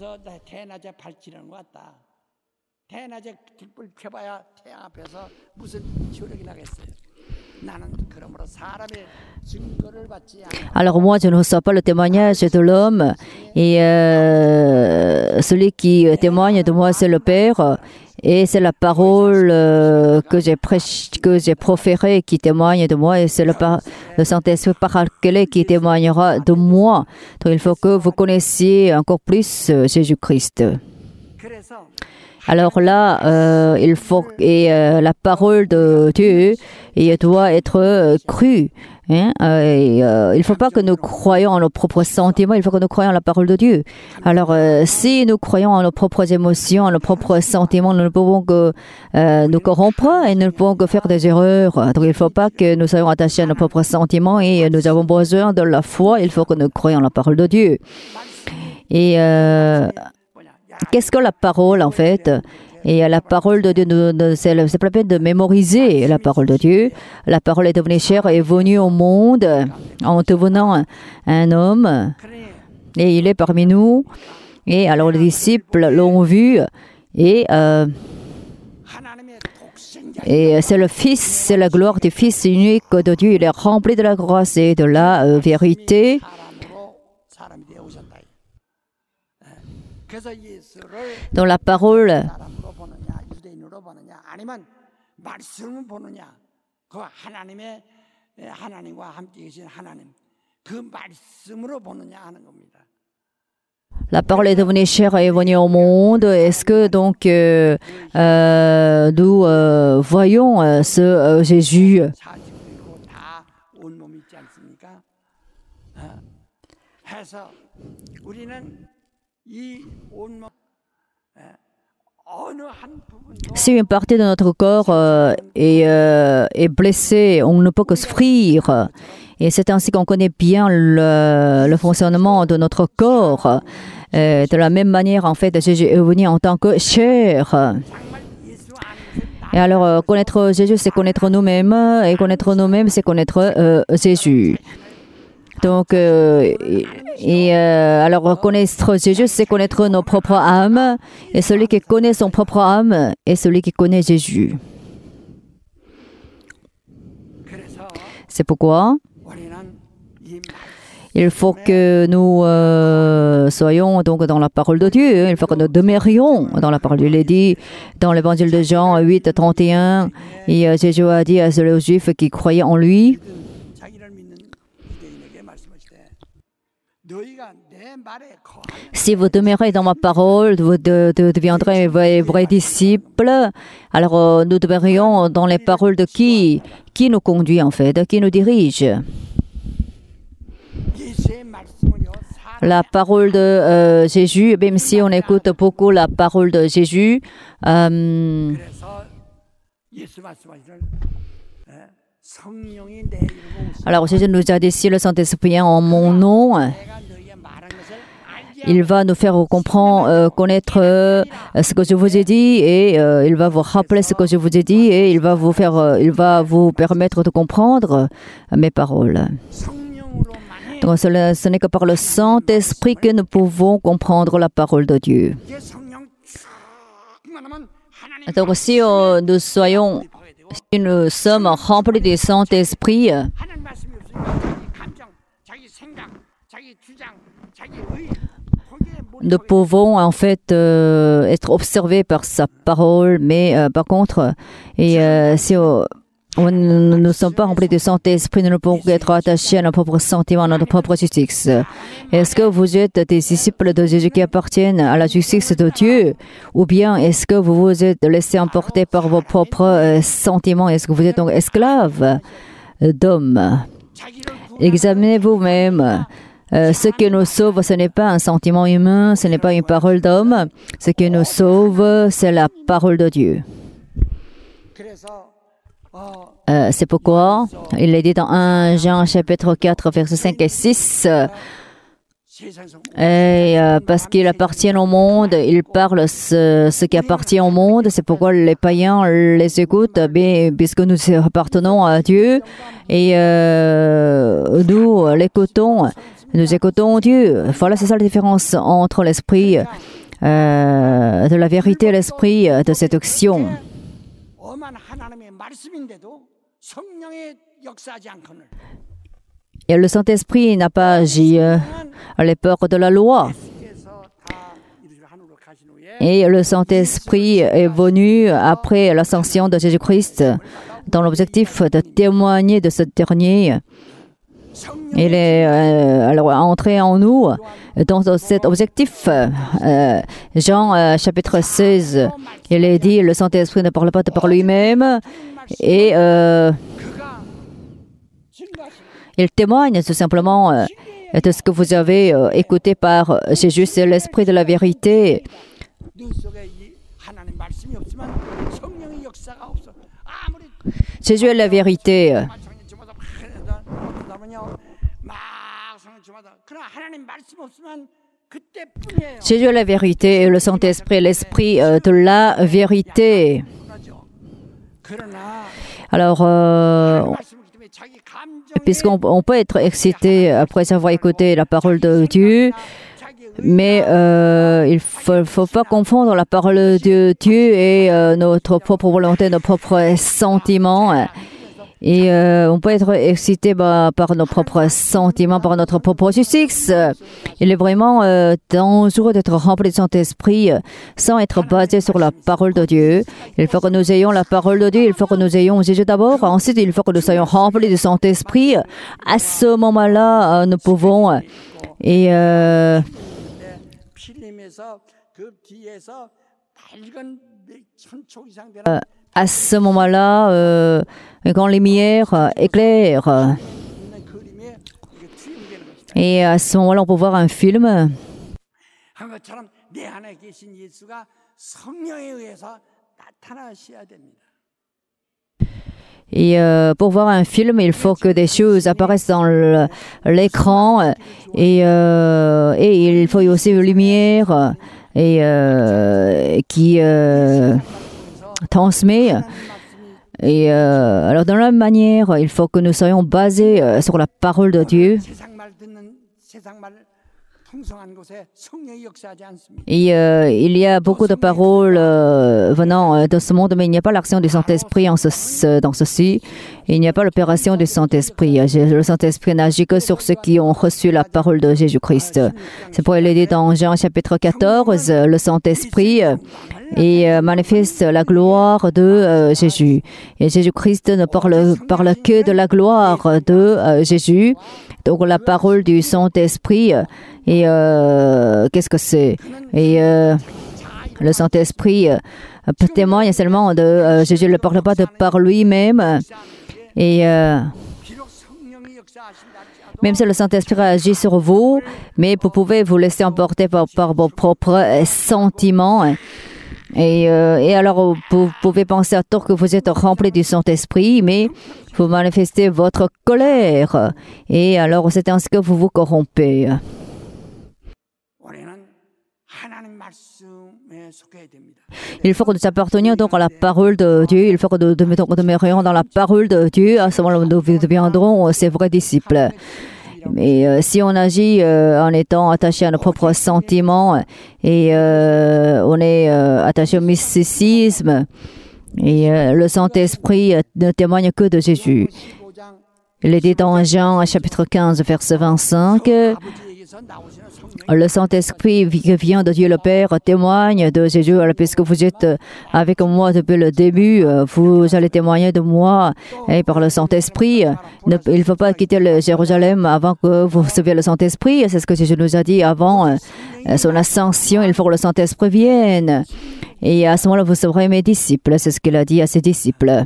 S1: Alors moi, je ne reçois pas le témoignage de l'homme, et euh, celui qui témoigne de moi, c'est le Père, et c'est la parole euh, que j'ai prêche, que j'ai proférée qui témoigne de moi, et c'est le, le Saint-Esprit Paraclet qui témoignera de moi. Donc il faut que vous connaissiez encore plus euh, Jésus-Christ. Alors là, euh, il faut et euh, la parole de Dieu et doit être euh, crue. Hein? Et, euh, il ne faut pas que nous croyions en nos propres sentiments, il faut que nous croyions en la parole de Dieu. Alors, euh, si nous croyons en nos propres émotions, en nos propres sentiments, nous ne pouvons que euh, nous corrompre et nous ne pouvons que faire des erreurs. Donc, il ne faut pas que nous soyons attachés à nos propres sentiments et nous avons besoin de la foi. Il faut que nous croyions en la parole de Dieu. Et euh, qu'est-ce que la parole, en fait? Et la parole de Dieu, c'est pas la peine de mémoriser la parole de Dieu. La parole est devenue chair et est venue au monde en devenant un homme. Et il est parmi nous. Et alors les disciples l'ont vu. Et, euh, et c'est le Fils, c'est la gloire du Fils unique de Dieu. Il est rempli de la grâce et de la euh, vérité. Dans la parole, la parole est devenue chair et est venue au monde. Est-ce que donc euh, euh, nous euh, voyons euh, ce euh, Jésus? Si une partie de notre corps euh, est, euh, est blessée, on ne peut que souffrir. Et c'est ainsi qu'on connaît bien le, le fonctionnement de notre corps. Euh, de la même manière, en fait, Jésus est venu en tant que chair. Et alors, euh, connaître Jésus, c'est connaître nous-mêmes. Et connaître nous-mêmes, c'est connaître euh, Jésus. Donc, euh, et, et euh, alors connaître Jésus, c'est connaître nos propres âmes. Et celui qui connaît son propre âme est celui qui connaît Jésus. C'est pourquoi il faut que nous euh, soyons donc dans la parole de Dieu. Il faut que nous demeurions dans la parole de Dieu. Il est dit dans l'évangile de Jean huit, trente et un, et euh, Jésus a dit à ceux Juifs qui croyaient en lui, si vous demeurez dans ma parole, vous de, de, deviendrez vrais, vrais disciples. Alors, euh, nous demeurions dans les paroles de qui? Qui nous conduit en fait? De qui nous dirige? La parole de euh, Jésus, même si on écoute beaucoup la parole de Jésus, euh, alors Jésus nous a dit, si le Saint-Esprit en mon nom, il va nous faire comprendre, euh, connaître euh, ce que je vous ai dit, et euh, il va vous rappeler ce que je vous ai dit, et il va vous faire, euh, il va vous permettre de comprendre euh, mes paroles. Donc, ce, ce n'est que par le Saint-Esprit que nous pouvons comprendre la parole de Dieu. Donc, si euh, nous soyons, si nous sommes remplis du Saint-Esprit, nous pouvons en fait euh, être observés par sa parole, mais euh, par contre, et, euh, si euh, nous ne sommes pas remplis de Saint-Esprit, nous ne pouvons être attachés à nos propres sentiments, à notre propre justice. Est-ce que vous êtes des disciples de Jésus qui appartiennent à la justice de Dieu? Ou bien est-ce que vous vous êtes laissés emporter par vos propres euh, sentiments? Est-ce que vous êtes donc esclaves d'hommes? Examinez vous-même. Euh, ce qui nous sauve, ce n'est pas un sentiment humain, ce n'est pas une parole d'homme. Ce qui nous sauve, c'est la parole de Dieu. Euh, c'est pourquoi il est dit dans premier Jean chapitre quatre, versets cinq et six, et euh, parce qu'il appartient au monde, il parle ce, ce qui appartient au monde. C'est pourquoi les païens les écoutent, mais, puisque nous appartenons à Dieu, et euh, nous l'écoutons. Nous écoutons Dieu. Voilà, c'est ça la différence entre l'esprit euh, de la vérité et l'esprit de séduction. Et le Saint-Esprit n'a pas agi à l'époque de la loi. Et le Saint-Esprit est venu après l'ascension de Jésus-Christ dans l'objectif de témoigner de ce dernier. Il est euh, alors entré en nous dans cet objectif. Euh, Jean euh, chapitre seize, il est dit, le Saint-Esprit ne parle pas de par lui-même, et euh, il témoigne tout simplement euh, de ce que vous avez euh, écouté par Jésus. C'est l'Esprit de la vérité. Jésus est la vérité. Jésus est la vérité et le Saint-Esprit est l'esprit euh, de la vérité. Alors, euh, puisqu'on on peut être excité après avoir écouté la parole de Dieu, mais euh, il ne faut, faut pas confondre la parole de Dieu et euh, notre propre volonté, nos propres sentiments. Et euh, on peut être excité bah, par nos propres sentiments, par notre propre justice. Il est vraiment euh, dangereux d'être rempli du Saint-Esprit euh, sans être basé sur la parole de Dieu. Il faut que nous ayons la parole de Dieu, il faut que nous ayons Jésus d'abord. Ensuite, il faut que nous soyons remplis du Saint-Esprit. À ce moment-là, euh, nous pouvons... Euh, et... Euh, euh, à ce moment-là, euh, quand les lumières euh, éclairent, et à ce moment-là, on peut voir un film. Et euh, pour voir un film, il faut que des choses apparaissent dans le, l'écran et, euh, et il faut aussi une lumière et, euh, qui euh, transmet. Et euh, alors, de la même manière, il faut que nous soyons basés euh, sur la parole de Dieu. Et euh, il y a beaucoup de paroles euh, venant de ce monde, mais il n'y a pas l'action du Saint-Esprit en ce, dans ceci. Il n'y a pas l'opération du Saint-Esprit. Le Saint-Esprit n'agit que sur ceux qui ont reçu la parole de Jésus-Christ. C'est pourquoi il est dit dans Jean chapitre quatorze, le Saint-Esprit et euh, manifeste la gloire de euh, Jésus. Et Jésus-Christ ne parle, parle que de la gloire de euh, Jésus. Donc la parole du Saint-Esprit, et euh, qu'est-ce que c'est? Et euh, le Saint-Esprit euh, témoigne seulement de euh, Jésus, ne parle pas de par lui-même. Et euh, même si le Saint-Esprit agit sur vous, mais vous pouvez vous laisser emporter par, par vos propres sentiments. Et, euh, et alors, vous pouvez penser à tort que vous êtes rempli du Saint-Esprit, mais vous manifestez votre colère. Et alors, c'est ainsi que vous vous corrompez. Il faut que nous appartenions donc à la parole de Dieu. Il faut que nous demeurions dans la parole de Dieu. À ce moment-là, nous deviendrons ses vrais disciples. Mais euh, si on agit euh, en étant attaché à nos propres sentiments et euh, on est euh, attaché au mysticisme et euh, le Saint-Esprit euh, ne témoigne que de Jésus. Il est dit dans Jean chapitre quinze, verset vingt-cinq, le Saint-Esprit qui vient de Dieu le Père témoigne de Jésus. Alors, puisque vous êtes avec moi depuis le début, vous allez témoigner de moi et par le Saint-Esprit. Il ne faut pas quitter le Jérusalem avant que vous receviez le Saint-Esprit. C'est ce que Jésus nous a dit avant son ascension. Il faut que le Saint-Esprit vienne. Et à ce moment-là, vous serez mes disciples. C'est ce qu'il a dit à ses disciples.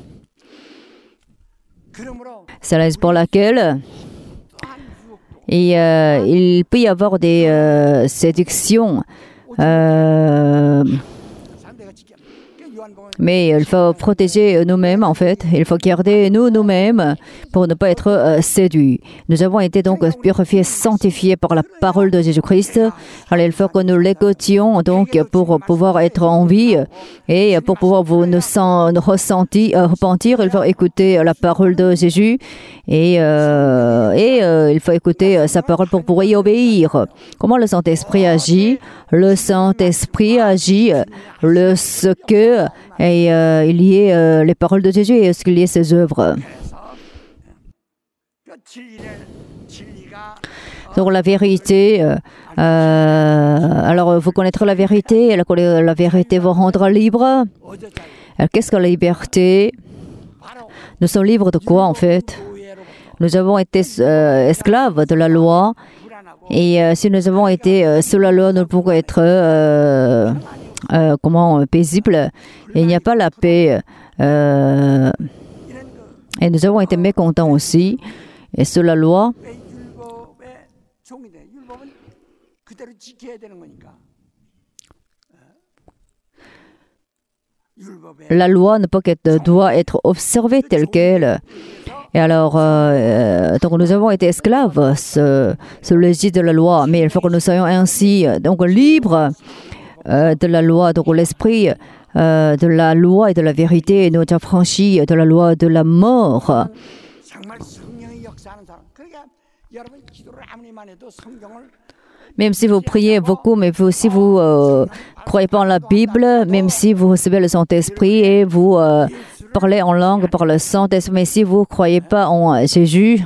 S1: C'est la raison pour laquelle et, euh, il peut y avoir des euh, séductions. Euh, mais il faut protéger nous-mêmes, en fait. Il faut garder nous, nous-mêmes, pour ne pas être euh, séduits. Nous avons été donc purifiés, sanctifiés par la parole de Jésus-Christ. Alors, il faut que nous l'écoutions, donc, pour pouvoir être en vie. Et pour pouvoir vous nous, sens, nous ressentir, euh, repentir, il faut écouter la parole de Jésus. Et, euh, et euh, il faut écouter sa parole pour pouvoir y obéir. Comment le Saint-Esprit agit? Le Saint-Esprit agit le ce que et euh, il y ait euh, les paroles de Jésus et ce qu'il y ait ses œuvres. Donc la vérité, euh, alors vous connaîtrez la vérité, la, la vérité vous rendra libre. Alors, qu'est-ce que la liberté? Nous sommes libres de quoi en fait? Nous avons été euh, esclaves de la loi et euh, si nous avons été euh, sous la loi, nous pourrons être euh, euh, comment paisibles. Et il n'y a pas la paix. Euh, et nous avons été mécontents aussi. Et sous la loi, la loi ne peut qu'être, doit être observée telle qu'elle. Et alors, euh, donc nous avons été esclaves sous, sous l'égide de la loi, mais il faut que nous soyons ainsi donc libres euh, de la loi, donc l'esprit euh, de la loi et de la vérité nous affranchit de la loi de la mort. Même si vous priez beaucoup, mais vous, si vous ne euh, croyez pas en la Bible, même si vous recevez le Saint-Esprit et vous euh, parlez en langue par le Saint-Esprit, mais si vous ne croyez pas en Jésus,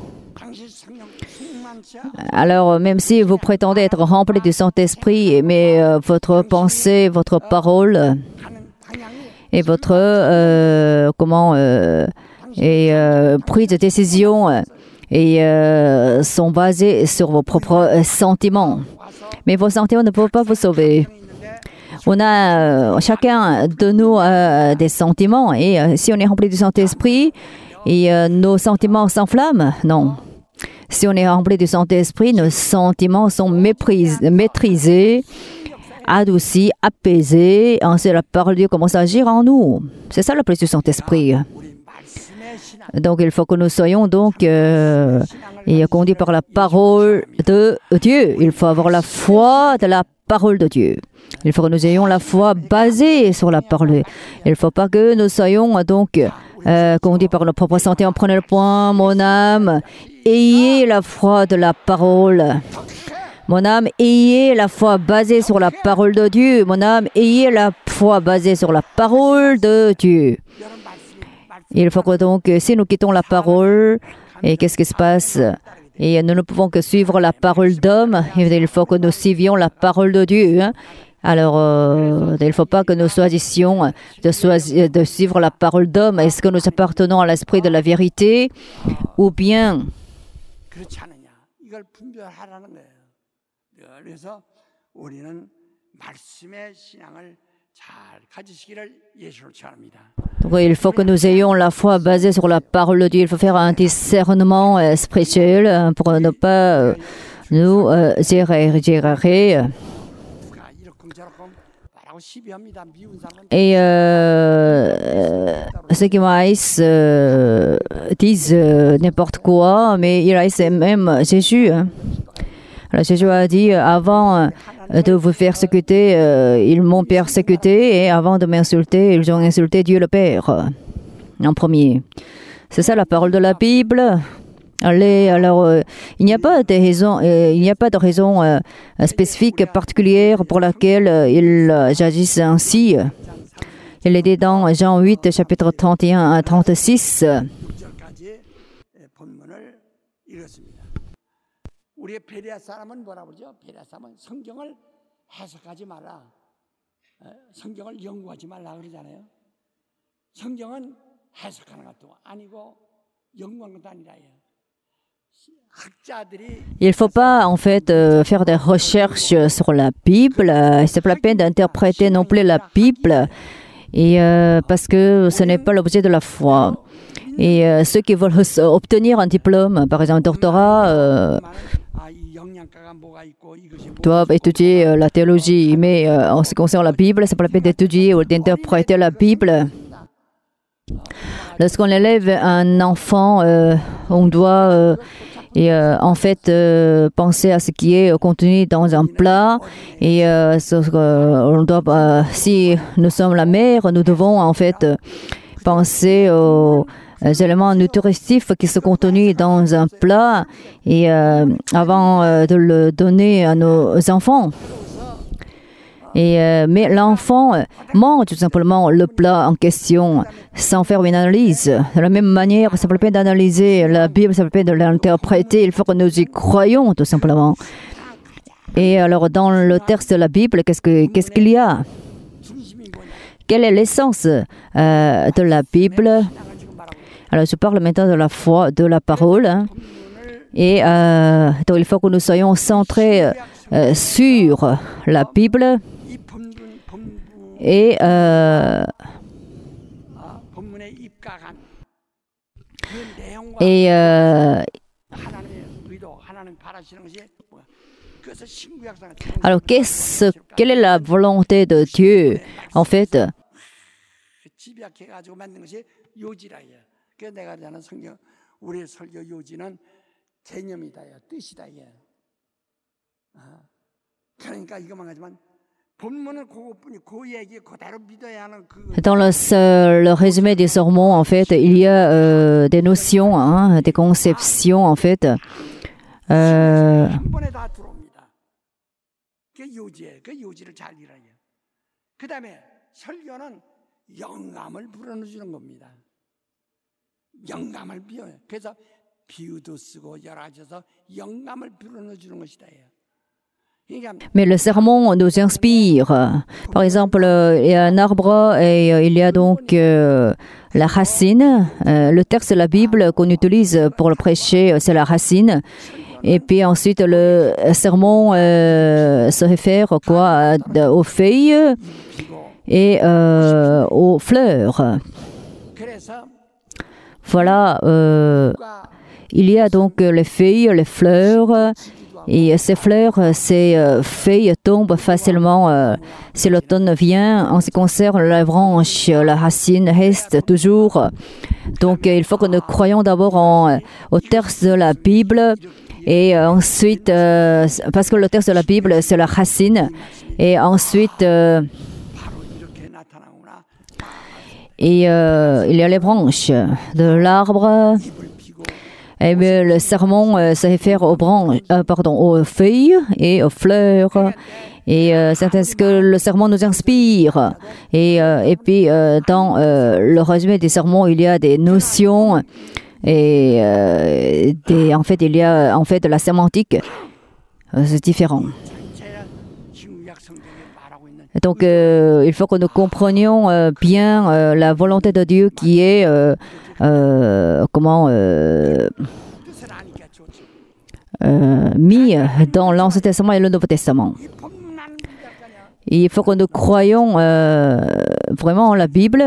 S1: alors même si vous prétendez être rempli du Saint-Esprit, mais euh, votre pensée, votre parole et votre euh, comment euh, et euh, prise de décision et euh, sont basés sur vos propres sentiments. Mais vos sentiments ne peuvent pas vous sauver. On a euh, chacun de nous euh, des sentiments et euh, si on est rempli du Saint-Esprit et euh, nos sentiments s'enflamment, non. Si on est rempli du Saint-Esprit, nos sentiments sont mépris, maîtrisés, adoucis, apaisés. Ensuite, la parole de Dieu commence à agir en nous. C'est ça le plus du Saint-Esprit. Donc, il faut que nous soyons donc euh, et conduits par la parole de Dieu. Il faut avoir la foi de la parole de Dieu. Il faut que nous ayons la foi basée sur la parole. Il ne faut pas que nous soyons donc euh, conduits par nos propres sentiments. Prenez le point, mon âme, ayez la foi de la parole. Mon âme, ayez la foi basée sur la parole de Dieu. Mon âme, ayez la foi basée sur la parole de Dieu. Il faut que donc, si nous quittons la parole, et qu'est-ce qui se passe? Et nous ne pouvons que suivre la parole d'homme. Il faut que nous suivions la parole de Dieu. Hein? Alors, euh, il ne faut pas que nous choisissions de, choisir, de suivre la parole d'homme. Est-ce que nous appartenons à l'esprit de la vérité ou bien donc, il faut que nous ayons la foi basée sur la parole de Dieu. Il faut faire un discernement euh, spirituel pour ne pas euh, nous euh, gérer. Et euh, ceux qui m'haïssent euh, disent euh, n'importe quoi, mais ils haïssent même Jésus. Hein. Alors Jésus a dit, avant de vous persécuter, euh, ils m'ont persécuté, et avant de m'insulter, ils ont insulté Dieu le Père, en premier. C'est ça la parole de la Bible. Allez, alors, euh, il n'y a pas de raison, euh, il n'y a pas de raison euh, spécifique, particulière pour laquelle euh, ils euh, agissent ainsi. Il est dit dans Jean huit, chapitre trente et un à trente-six.
S3: 우리의 베레아 사람은 뭐라 그러죠? 베레아 사람은 성경을 해석하지 마라. 성경을 연구하지 말라 그러잖아요. 성경은 해석하는 것도 아니고 연구하는 것도 아니라요.
S1: Il ne faut pas en fait euh, faire des recherches sur la Bible. C'est pas la peine d'interpréter non plus la Bible, et euh, parce que ce n'est pas l'objet de la foi. Et euh, ceux qui veulent obtenir un diplôme, par exemple un doctorat, euh, doivent étudier euh, la théologie. Mais euh, en ce qui concerne la Bible, c'est pas la peine d'étudier ou d'interpréter la Bible. Lorsqu'on élève un enfant, euh, on doit euh, et, euh, en fait euh, penser à ce qui est contenu dans un plat. Et euh, ce, euh, on doit, euh, si nous sommes la mère, nous devons en fait penser aux les éléments nutritifs qui sont contenus dans un plat et euh, avant euh, de le donner à nos enfants. Et, euh, mais l'enfant mange tout simplement le plat en question sans faire une analyse. De la même manière, ça ne peut pas d'analyser la Bible, ça ne peut pas de l'interpréter. Il faut que nous y croyons tout simplement. Et alors dans le texte de la Bible, qu'est-ce que, qu'est-ce qu'il y a? Quelle est l'essence euh, de la Bible? Alors, je parle maintenant de la foi, de la parole. Hein. Et euh, donc, il faut que nous soyons centrés euh, sur la Bible. Et, euh, et euh, alors, qu'est-ce, quelle est la volonté de Dieu, en fait?
S3: 우리의 설교 요지는 개념이다요, 뜻이다 이게. 아, 그러니까 이것만 하지만 본문은 그것뿐이 그 얘기 그대로 믿어야 하는 그.
S1: Dans le, le résumé des sermons, en fait, il y a euh, des notions, hein, des conceptions, en fait. Euh,
S3: 한 번에 다 들어옵니다. 그 요지에 그 요지를 잘 이해해요. 그 다음에 설교는 영감을 불어넣어주는 겁니다. 영감을 비워요. 그래서 비유도 쓰고 여러 가지서 영감을 불어넣어주는 것이다.
S1: Mais le sermon nous inspire. Par exemple, il y a un arbre et il y a donc euh, la racine. Euh, le texte de la Bible qu'on utilise pour le prêcher, c'est la racine. Et puis ensuite, le sermon euh, se réfère quoi, aux feuilles et euh, aux fleurs. Voilà, euh, il y a donc les feuilles, les fleurs. Et ces fleurs, ces feuilles tombent facilement euh, si l'automne vient. En ce qui concerne la branche, la racine reste toujours. Donc il faut que nous croyions d'abord en, au texte de la Bible et ensuite, euh, parce que le texte de la Bible c'est la racine, et ensuite euh, et, euh, il y a les branches de l'arbre. Eh bien, le sermon euh, se réfère aux branches, euh, pardon, aux feuilles et aux fleurs. Et euh, c'est ainsi que le sermon nous inspire. Et, euh, et puis, euh, dans euh, le résumé des sermons, il y a des notions. Et euh, des, en fait, il y a en fait de la sémantique. Euh, c'est différent. Donc, euh, il faut que nous comprenions euh, bien euh, la volonté de Dieu qui est euh, euh, comment euh, euh, mis dans l'Ancien Testament et le Nouveau Testament. Et il faut que nous croyions euh, vraiment en la Bible.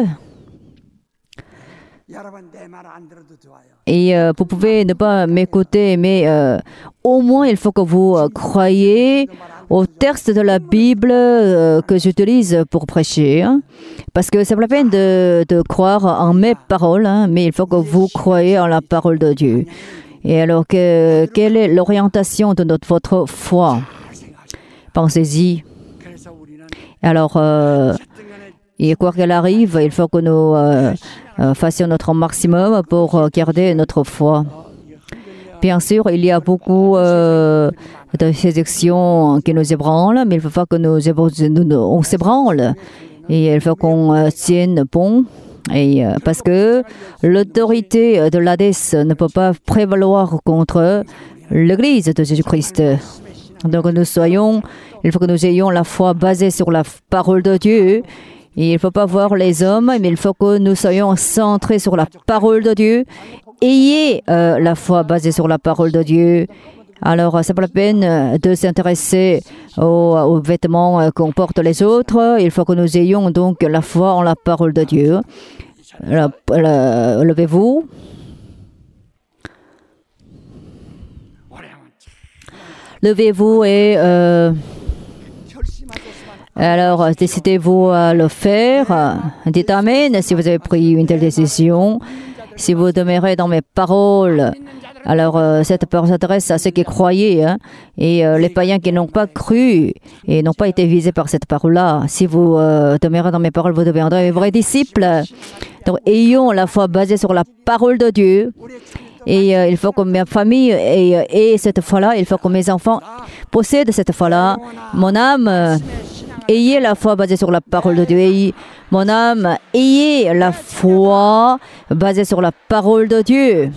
S1: Et euh, vous pouvez ne pas m'écouter, mais euh, au moins il faut que vous euh, croyiez au texte de la Bible euh, que j'utilise pour prêcher. Hein, parce que c'est pas la peine de, de croire en mes paroles, hein, mais il faut que vous croyiez en la parole de Dieu. Et alors, que, quelle est l'orientation de notre, votre foi? Pensez-y. Alors, euh, et quoi qu'il arrive, il faut que nous euh, euh, fassions notre maximum pour garder notre foi. Bien sûr, il y a beaucoup euh, de ces actions qui nous ébranlent, mais il ne faut pas que nous, nous, nous on s'ébranle. Et il faut qu'on euh, tienne bon. Et, euh, parce que l'autorité de l'Hadès ne peut pas prévaloir contre l'Église de Jésus-Christ. Donc nous soyons, il faut que nous ayons la foi basée sur la parole de Dieu. Et il ne faut pas voir les hommes, mais il faut que nous soyons centrés sur la parole de Dieu. Ayez euh, la foi basée sur la parole de Dieu. Alors, c'est pas la peine de s'intéresser aux, aux vêtements qu'on portent les autres. Il faut que nous ayons donc la foi en la parole de Dieu. La, la, levez-vous. Levez-vous et euh, alors décidez-vous à le faire. Dites Amen si vous avez pris une telle décision. Si vous demeurez dans mes paroles, alors euh, cette parole s'adresse à ceux qui croyaient, hein, et euh, les païens qui n'ont pas cru et n'ont pas été visés par cette parole-là. Si vous euh, demeurez dans mes paroles, vous deviendrez mes vrais disciples. Donc, ayons la foi basée sur la parole de Dieu. Et euh, il faut que ma famille ait, ait cette foi-là. Il faut que mes enfants possèdent cette foi-là. Mon âme, euh, ayez la foi basée sur la parole de Dieu. Ayez, mon âme, ayez la foi basée sur la parole de Dieu.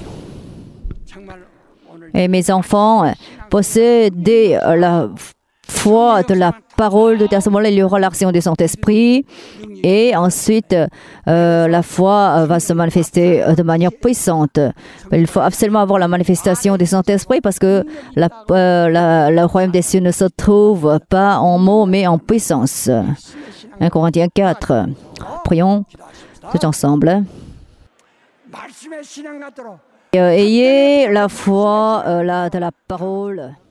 S1: Et mes enfants, possédez la foi de la parole de Dieu. À ce moment-là, il y aura l'action du Saint-Esprit. Et ensuite, euh, la foi va se manifester de manière puissante. Il faut absolument avoir la manifestation du Saint-Esprit parce que la, euh, la, le royaume des cieux ne se trouve pas en mots, mais en puissance. un Corinthiens quatre. Prions tous ensemble. Euh, ayez la foi euh, la, de la parole.